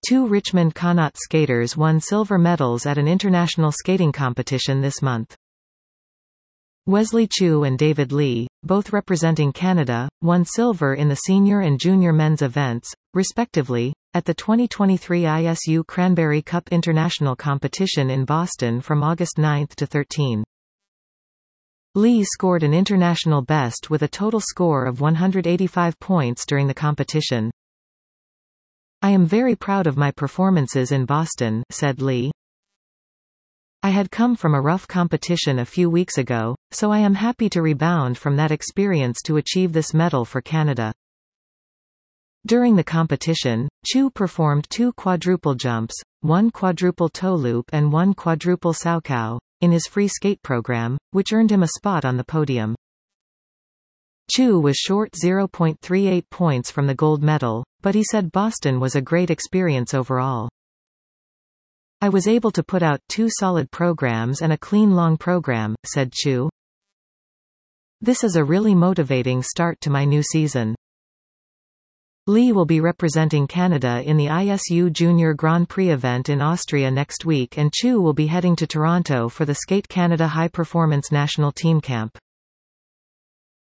Two Richmond Connaught skaters won silver medals at an international skating competition this month. Wesley Chu and David Lee, both representing Canada, won silver in the senior and junior men's events, respectively, at the 2023 ISU Cranberry Cup International Competition in Boston from August 9 to 13. Lee scored an international best with a total score of 185 points during the competition. "I am very proud of my performances in Boston," said Lee. "I had come from a rough competition a few weeks ago, so I am happy to rebound from that experience to achieve this medal for Canada." During the competition, Chu performed 2 quadruple jumps, 1 quadruple toe loop and 1 quadruple saukow, in his free skate program, which earned him a spot on the podium. Chu was short 0.38 points from the gold medal, but he said Boston was a great experience overall. "I was able to put out 2 solid programs and a clean long program," said Chu. "This is a really motivating start to my new season." Lee will be representing Canada in the ISU Junior Grand Prix event in Austria next week, and Chu will be heading to Toronto for the Skate Canada High Performance National Team Camp.